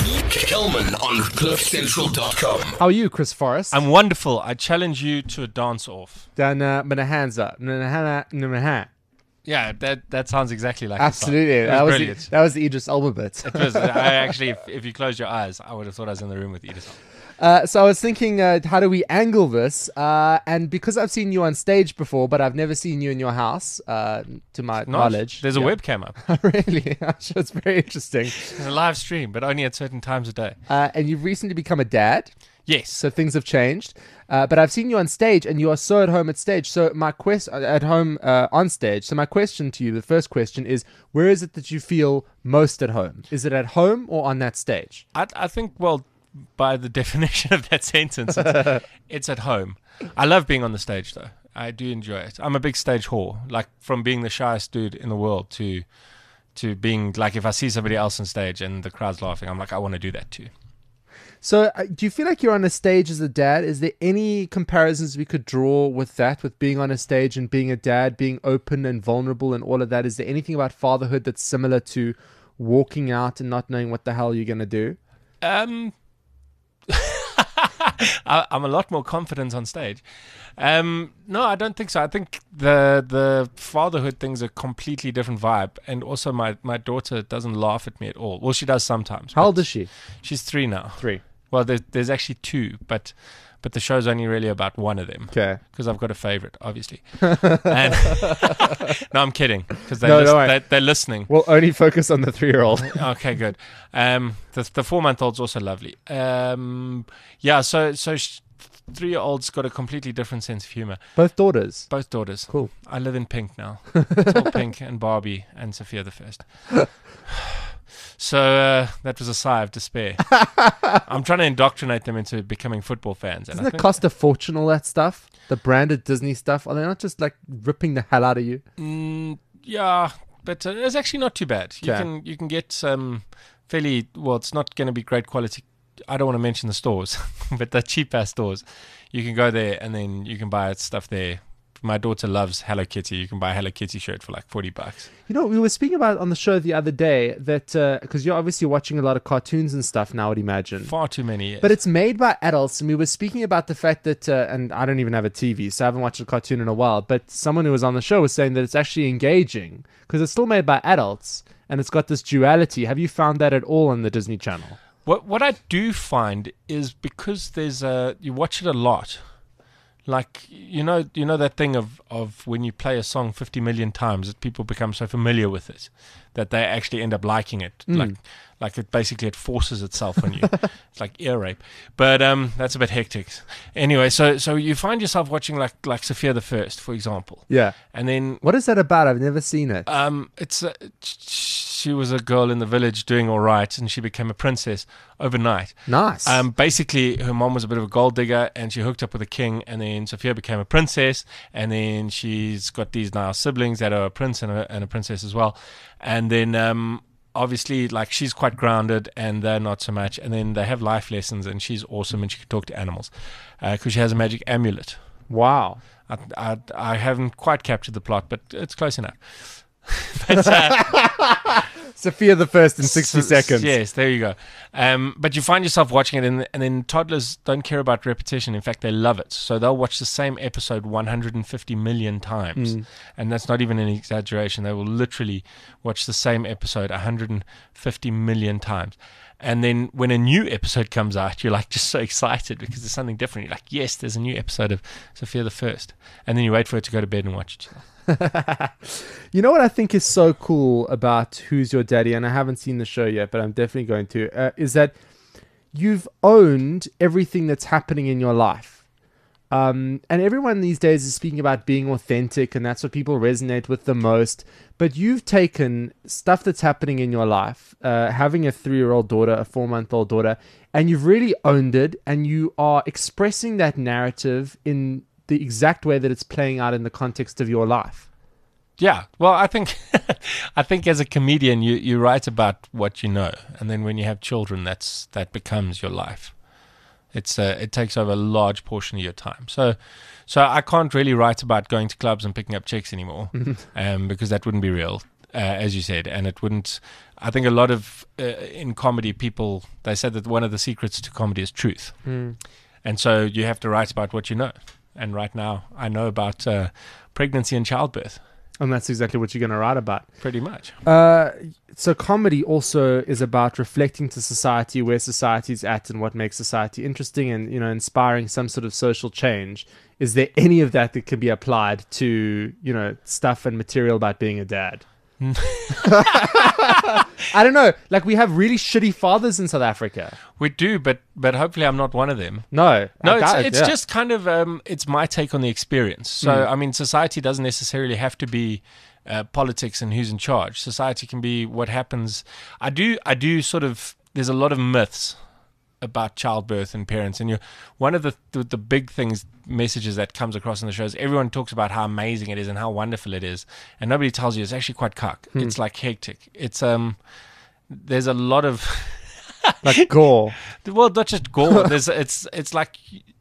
Kelman on CliffCentral.com. How are you, Chris Forrest? I'm wonderful. I challenge you to a dance-off. Dan Manahanza. Yeah, that sounds exactly like Absolutely. It was brilliant. That was the Idris Elba bit. It was. I actually, if you closed your eyes, I would have thought I was in the room with Edith. So I was thinking, how do we angle this? And because I've seen you on stage before, but I've never seen you in your house, to my knowledge. There's a webcam up. Really? I'm sure it's very interesting. It's a live stream, but only at certain times a day. And you've recently become a dad. Yes. So things have changed. But I've seen you on stage, and you are so at home at stage. So my on stage. So my question to you, the first question is, where is it that you feel most at home? Is it at home or on that stage? I think, well, by the definition of that sentence, it's at home. I love being on the stage, though. I do enjoy it. I'm a big stage whore. Like, from being the shyest dude in the world to being, like, if I see somebody else on stage and the crowd's laughing, I'm like, I want to do that too. So do you feel like you're on a stage as a dad? Is there any comparisons we could draw with that, with being on a stage and being a dad, being open and vulnerable and all of that? Is there anything about fatherhood that's similar to walking out and not knowing what the hell you're going to do? I'm a lot more confident on stage. No, I don't think so. I think the fatherhood thing's a completely different vibe. And also my daughter doesn't laugh at me at all. Well, she does sometimes. How old is she? She's 3 now. 3. Well, there's actually 2, but the show's only really about one of them. Okay. Because I've got a favorite, obviously. And no, I'm kidding. Because they're listening. We'll only focus on the 3-year-old. Okay, good. The 4-month-old's also lovely. Yeah, so 3-year-old's got a completely different sense of humor. Both daughters? Both daughters. Cool. I live in pink now. It's all pink and Barbie and Sophia the First. So that was a sigh of despair. I'm trying to indoctrinate them into becoming football fans. Doesn't it cost a fortune, all that stuff? The branded Disney stuff? Are they not just like ripping the hell out of you? Yeah, but it's actually not too bad. Okay. You can get some fairly, well, it's not going to be great quality. I don't want to mention the stores, but the cheap-ass stores. You can go there and then you can buy stuff there. My daughter loves Hello Kitty. You can buy a Hello Kitty shirt for like $40. You know, we were speaking about on the show the other day that, because you're obviously watching a lot of cartoons and stuff now, I would imagine. Far too many, yes. But it's made by adults, and we were speaking about the fact that, and I don't even have a TV, so I haven't watched a cartoon in a while, but someone who was on the show was saying that it's actually engaging, because it's still made by adults, and it's got this duality. Have you found that at all on the Disney Channel? What I do find is, because there's you watch it a lot. Like, you know that thing of when you play a song 50 million times, that people become so familiar with it that they actually end up liking it. Like it basically it forces itself on you. It's like ear rape. But that's a bit hectic. Anyway, so you find yourself watching like Sophia the First, for example. Yeah. And then what is that about? I've never seen it. She was a girl in the village doing all right, and she became a princess overnight. Nice. Basically, her mom was a bit of a gold digger, and she hooked up with a king, and then Sophia became a princess, and then she's got these now siblings that are a prince and a princess as well. And then obviously, like, she's quite grounded, and they're not so much. And then they have life lessons, and she's awesome, and she can talk to animals because she has a magic amulet. Wow. I haven't quite captured the plot, but it's close enough. Sophia the First in 60 seconds. Yes, there you go. But you find yourself watching it, and then toddlers don't care about repetition. In fact, they love it. So they'll watch the same episode 150 million times. And that's not even an exaggeration. They will literally watch the same episode 150 million times. And then when a new episode comes out, you're like just so excited because there's something different. You're like, yes, there's a new episode of Sophia the First. And then you wait for it to go to bed and watch it. You know what I think is so cool about Who's Your Daddy, and I haven't seen the show yet, but I'm definitely going to, is that you've owned everything that's happening in your life. And everyone these days is speaking about being authentic, and that's what people resonate with the most. But you've taken stuff that's happening in your life, having a 3-year-old daughter, a 4-month-old daughter, and you've really owned it, and you are expressing that narrative in the exact way that it's playing out in the context of your life. Yeah, well, I think as a comedian, you write about what you know, and then when you have children, that becomes your life. It takes over a large portion of your time. So I can't really write about going to clubs and picking up chicks anymore, because that wouldn't be real, as you said, and it wouldn't. I think a lot of in comedy, people, they said that one of the secrets to comedy is truth. And so you have to write about what you know. And right now, I know about pregnancy and childbirth. And that's exactly what you're going to write about. Pretty much. So comedy also is about reflecting to society where society's at and what makes society interesting and, you know, inspiring some sort of social change. Is there any of that can be applied to, you know, stuff and material about being a dad? I don't know. Like, we have really shitty fathers in South Africa. We do, but hopefully I'm not one of them. No, it's just kind of it's my take on the experience. So I mean, society doesn't necessarily have to be politics and who's in charge. Society can be what happens. I do sort of. There's a lot of myths about childbirth and parents, and one of the big messages that comes across in the show is everyone talks about how amazing it is and how wonderful it is, and nobody tells you it's actually quite cuck. It's like hectic. It's there's a lot of like gore. Well, not just gore. It's like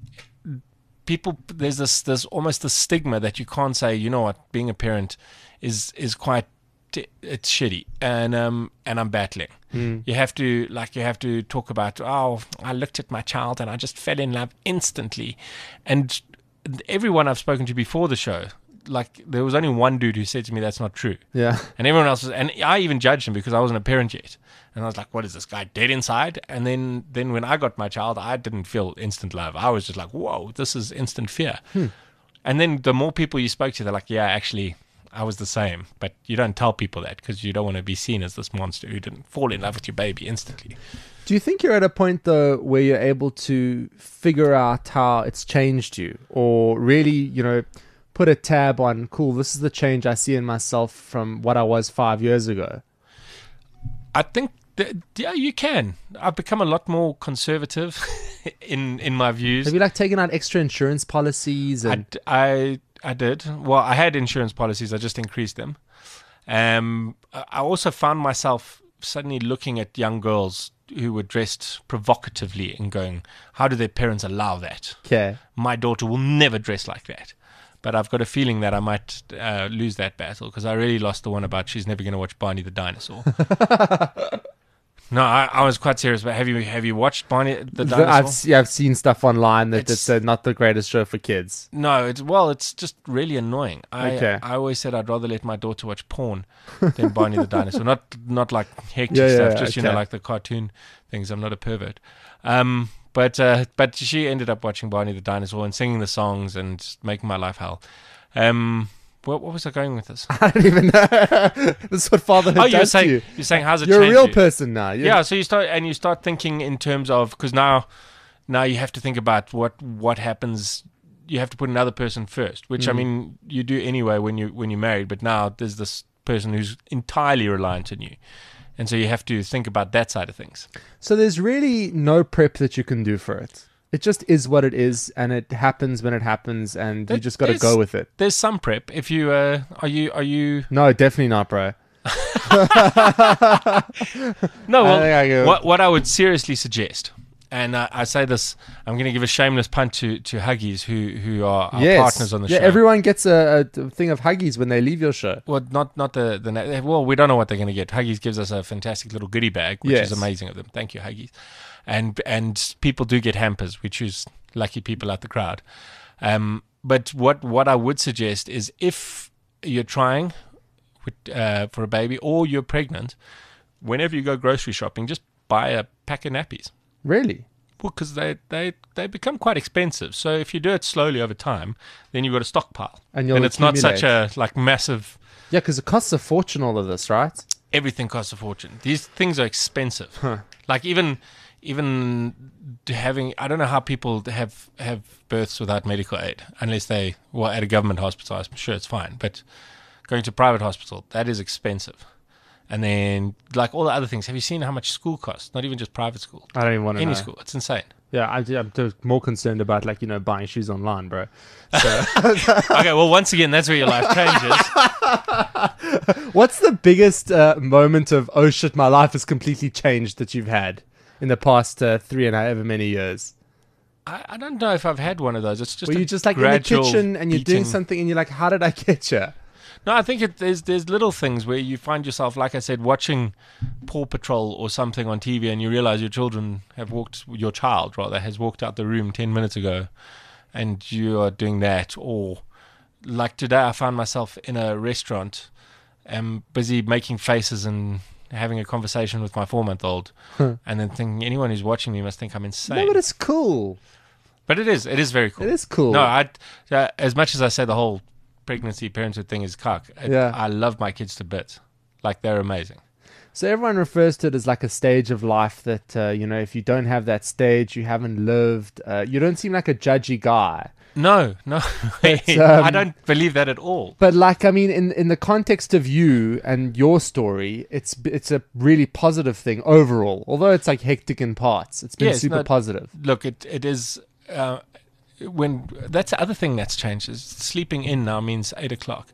people. There's almost the stigma that you can't say, you know what, being a parent is quite. It's shitty, and I'm battling. You have to talk about, oh, I looked at my child and I just fell in love instantly. And everyone I've spoken to before the show, like, there was only one dude who said to me that's not true. Yeah. And everyone else was, and I even judged him because I wasn't a parent yet. And I was like, what is this guy dead inside? And then when I got my child, I didn't feel instant love. I was just like, whoa, this is instant fear. And then the more people you spoke to, they're like, yeah, actually, I was the same. But you don't tell people that because you don't want to be seen as this monster who didn't fall in love with your baby instantly. Do you think you're at a point, though, where you're able to figure out how it's changed you, or really, you know, put a tab on, cool, this is the change I see in myself from what I was 5 years ago? I think yeah, you can. I've become a lot more conservative in my views. Have you like taken out extra insurance policies? And I did. Well, I had insurance policies. I just increased them. I also found myself suddenly looking at young girls who were dressed provocatively and going, how do their parents allow that? Okay. My daughter will never dress like that. But I've got a feeling that I might lose that battle because I really lost the one about she's never going to watch Barney the Dinosaur. No, I was quite serious. But have you watched Barney the Dinosaur? I've seen stuff online that it's not the greatest show for kids. No, it's just really annoying. I always said I'd rather let my daughter watch porn than Barney the Dinosaur. Not like hectic stuff, just you know, like the cartoon things. I'm not a pervert. But she ended up watching Barney the Dinosaur and singing the songs and making my life hell. What was I going with this? I don't even know. This is what fatherhood does to you. You're saying, how's it You're changed a real you? person now. Yeah, so you start thinking in terms of, because now you have to think about what happens. You have to put another person first, which I mean you do anyway when you're married. But now there's this person who's entirely reliant on you, and so you have to think about that side of things. So there's really no prep that you can do for it. It just is what it is, and it happens when it happens, and you just got to go with it. There's some prep. If you are you? No, definitely not, bro. No, well, what I would seriously suggest, and I say this, I'm going to give a shameless punt to Huggies, who are our partners on the show. Yeah, everyone gets a thing of Huggies when they leave your show. Well, not the well, we don't know what they're going to get. Huggies gives us a fantastic little goodie bag, which is amazing of them. Thank you, Huggies. And people do get hampers. We choose lucky people out the crowd. But what I would suggest is if you're trying for a baby or you're pregnant, whenever you go grocery shopping, just buy a pack of nappies. Really? Well, because they become quite expensive. So if you do it slowly over time, then you've got a stockpile. And it's not such a massive... Yeah, because it costs a fortune, all of this, right? Everything costs a fortune. These things are expensive. Like even having, I don't know how people have births without medical aid, unless at a government hospital, I'm sure it's fine. But going to private hospital, that is expensive. And then, like all the other things, have you seen how much school costs? Not even just private school. I don't even want to know. Any school. It's insane. Yeah, I'm just more concerned about, like, you know, buying shoes online, bro. So. Okay, well, once again, that's where your life changes. What's the biggest moment of, oh shit, my life has completely changed that you've had in the past 3 and however many years? I don't know if I've had one of those. It's just were you just like in the kitchen and you're doing something and you're like, how did I get here? No, I think there's little things where you find yourself, like I said, watching Paw Patrol or something on TV, and you realize your child has walked out the room 10 minutes ago, and you are doing that. Or like today, I found myself in a restaurant, busy making faces and having a conversation with my 4-month-old, and then thinking anyone who's watching me must think I'm insane. No, but it's cool. But it is very cool. It is cool. No, as much as I say the whole pregnancy parenthood thing is cuck, I love my kids to bits. Like, they're amazing. So everyone refers to it as like a stage of life that, if you don't have that stage, you haven't lived. You don't seem like a judgy guy. No. I don't believe that at all. But like, I mean, in the context of you and your story, it's a really positive thing overall. Although it's like hectic in parts, it's been super positive. Look, it is. When that's the other thing that's changed is sleeping in now means 8 o'clock.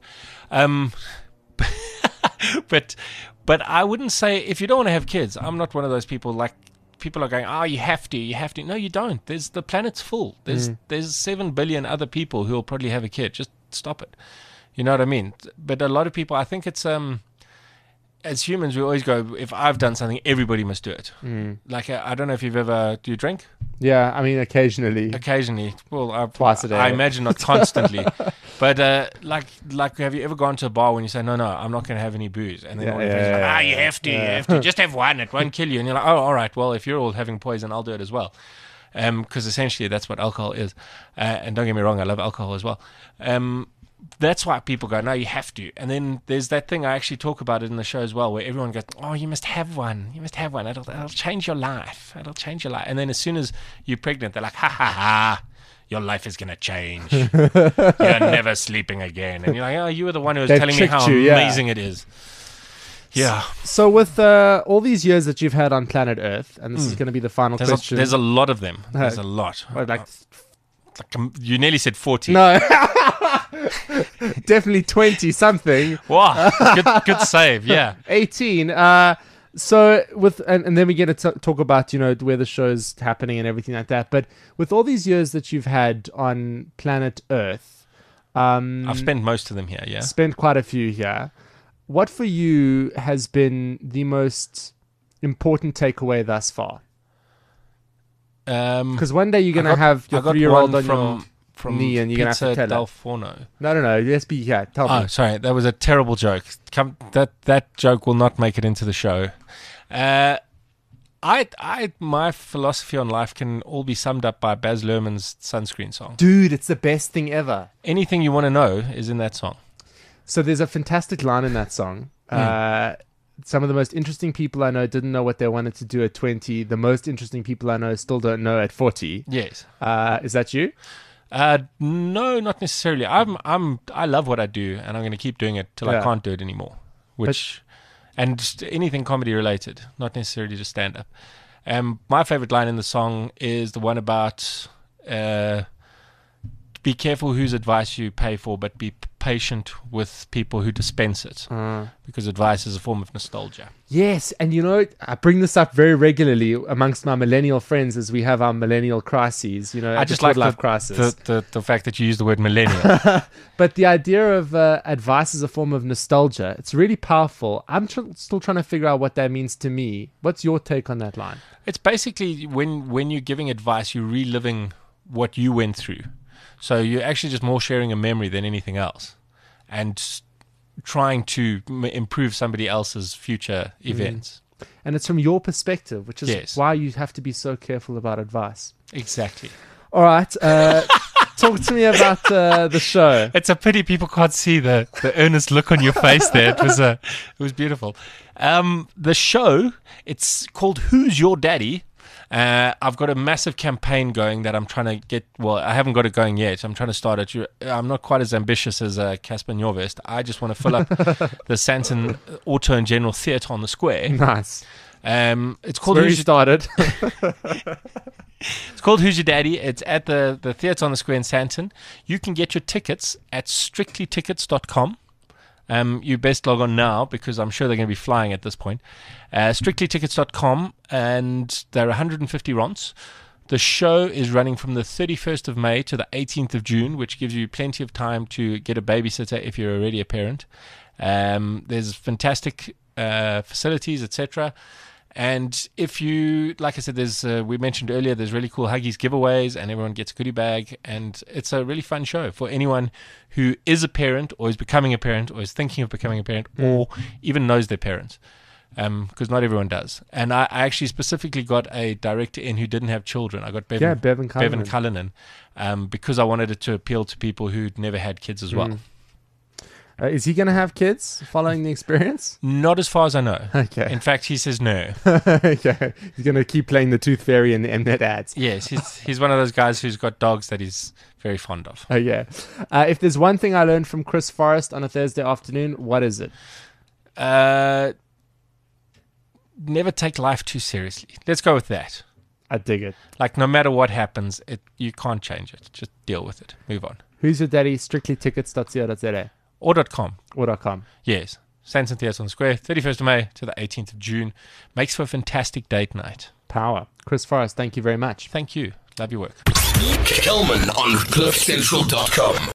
But I wouldn't say, if you don't want to have kids, I'm not one of those people. Like, people are going, you have to. No, you don't. The planet's full. There's 7 billion other people who will probably have a kid. Just stop it. You know what I mean? But a lot of people, I think it's as humans, we always go, if I've done something, everybody must do it. Like, I don't know if you've ever, do you drink? Yeah, I mean, occasionally. Well, twice a day. I imagine not constantly. But like, have you ever gone to a bar when you say, no, I'm not going to have any booze? And then all your friends are like, you have to. Just have one. It won't kill you. And you're like, oh, all right. Well, if you're all having poison, I'll do it as well. Because essentially that's what alcohol is. And don't get me wrong, I love alcohol as well. That's why people go, no, you have to. And then there's that thing, I actually talk about it in the show as well, where everyone goes, you must have one. You must have one. It'll change your life. It'll change your life. And then as soon as you're pregnant, they're like, ha, your life is going to change. You're never sleeping again. And you're like, you were the one who was telling me how amazing it is. Yeah. So with all these years that you've had on planet Earth, and this is going to be the final question. There's a lot of them. There's a lot. You nearly said 40. No. Definitely 20 something. Wow. Good save. Yeah. 18. So with and then we get to talk about where the show's happening and everything like that. But with all these years that you've had on planet Earth, I've spent most of them here. Yeah. Spent quite a few here. What for you has been the most important takeaway thus far? Because one day you're gonna have your 3-year-old on from knee, and you're gonna have to tell Del Forno. No. Let's be here. Tell me. Oh, sorry, that was a terrible joke. That joke will not make it into the show. My philosophy on life can all be summed up by Baz Luhrmann's Sunscreen song. Dude, it's the best thing ever. Anything you want to know is in that song. So there's a fantastic line in that song. Some of the most interesting people I know didn't know what they wanted to do at 20. The most interesting people I know still don't know at 40. Yes. Is that you? No, not necessarily. I love what I do, and I'm going to keep doing it till I can't do it anymore. And just anything comedy related, not necessarily just stand up. My favorite line in the song is the one about be careful whose advice you pay for, but be patient with people who dispense it, because advice is a form of nostalgia. Yes, and I bring this up very regularly amongst my millennial friends as we have our millennial crises. I just like life crisis. The fact that you use the word millennial. But the idea of advice is a form of nostalgia. It's really powerful. I'm still trying to figure out what that means to me. What's your take on that line? It's basically when you're giving advice, you're reliving what you went through. So you're actually just more sharing a memory than anything else, and trying to improve somebody else's future events. And it's from your perspective, which is why you have to be so careful about advice. Exactly. All right. Talk to me about the show. It's a pity people can't see the earnest look on your face there. It was beautiful. The show, it's called Who's Your Daddy? I've got a massive campaign going that I'm trying to get. Well, I haven't got it going yet. I'm trying to start it. I'm not quite as ambitious as Casper Njorvest. I just want to fill up the Sandton Auto and General Theatre on the Square. Nice. It's called Where you started. It's called Who's Your Daddy? It's at the Theatre on the Square in Sandton. You can get your tickets at strictlytickets.com. You best log on now, because I'm sure they're going to be flying at this point. Strictlytickets.com, and they're 150 rons. The show is running from the 31st of May to the 18th of June, which gives you plenty of time to get a babysitter if you're already a parent. There's fantastic facilities, etc. And if you, like I said, there's we mentioned earlier, there's really cool Huggies giveaways, and everyone gets a goodie bag, and it's a really fun show for anyone who is a parent, or is becoming a parent, or is thinking of becoming a parent, or even knows their parents. Because not everyone does. And I actually specifically got a director in who didn't have children. I got Bevan Cullinan, because I wanted it to appeal to people who'd never had kids as well. Is he going to have kids following the experience? Not as far as I know. Okay. In fact, he says no. Okay. He's going to keep playing the Tooth Fairy in the Mnet ads. Yes, he's one of those guys who's got dogs that he's very fond of. Oh, yeah. If there's one thing I learned from Chris Forrest on a Thursday afternoon, what is it? Never take life too seriously. Let's go with that. I dig it. Like, no matter what happens, you can't change it. Just deal with it. Move on. Who's your daddy? Strictlytickets.co.za Or.com. or .com. Yes. St. Theos on Square, 31st of May to the 18th of June. Makes for a fantastic date night. Power. Chris Forrest, thank you very much. Thank you. Love your work. Kelman on CliffCentral.com.